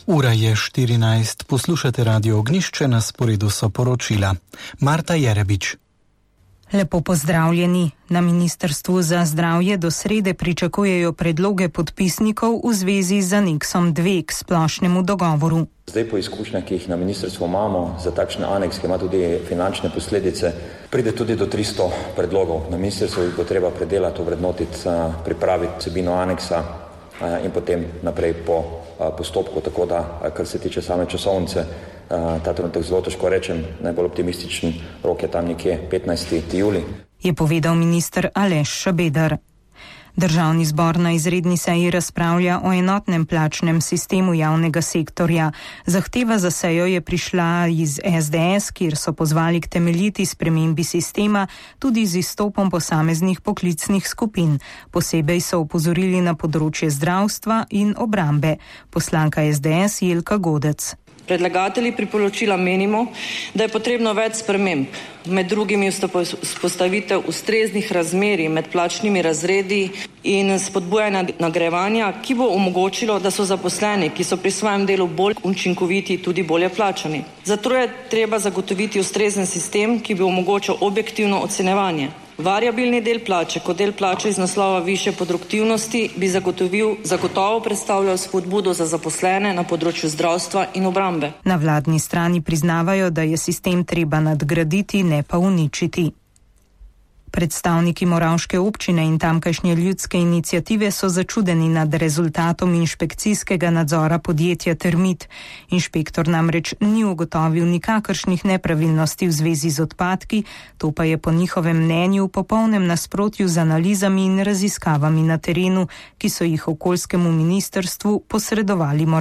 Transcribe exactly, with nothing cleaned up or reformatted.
Ura je štirinajst, poslušate Radio Ognjišče, na sporedu so poročila. Marta Jerebič. Lepo pozdravljeni. Na Ministrstvu za zdravje do srede pričakujejo predloge podpisnikov v zvezi z aneksom dve k splošnemu dogovoru. Zdaj po izkušnjah, ki jih na ministrstvu imamo, za takšne aneks, ki ima tudi finančne posledice, pride tudi do tristo predlogov. Na ministrstvu jih bo treba predelati, ovrednotiti, pripraviti vsebino aneksa in potem naprej po postopku, tako da, kar se tiče same časovnice, ta trenutek zelo težko rečem, najbolj optimističen rok je tam nekje petnajsti julij. Je povedal minister Aleš Šabeder. Državni zbor na izredni seji razpravlja o enotnem plačnem sistemu javnega sektorja. Zahteva za sejo je prišla iz es de es, kjer so pozvali k temeljiti spremembi sistema tudi z izstopom posameznih poklicnih skupin. Posebej so opozorili na področje zdravstva in obrambe. Poslanka es de es Jelka Godec. Predlagatelji priporočila menimo, da je potrebno več sprememb, med drugimi vzpostavitev ustreznih razmerij med plačnimi razredi in spodbujanje nagrajevanja, ki bo omogočilo, da so zaposleni, ki so pri svojem delu bolj učinkoviti, tudi bolje plačani. Zato je treba zagotoviti ustrezen sistem, ki bi omogočal objektivno ocenjevanje. Variabilni del plače kot del plače iz naslova višje produktivnosti bi zagotovil, zagotovo predstavljal spodbudo za zaposlene na področju zdravstva in obrambe. Na vladni strani priznavajo, da je sistem treba nadgraditi, ne pa uničiti. Predstavniki Moravške občine in tamkajšnje ljudske iniciative so začudeni nad rezultatom inšpekcijskega nadzora podjetja Termit. Inšpektor namreč ni ugotovil nikakršnih nepravilnosti v zvezi z odpadki, to pa je po njihovem mnenju v popolnem nasprotju z analizami in raziskavami na terenu, ki so jih okoljskemu ministrstvu posredovali Moravške.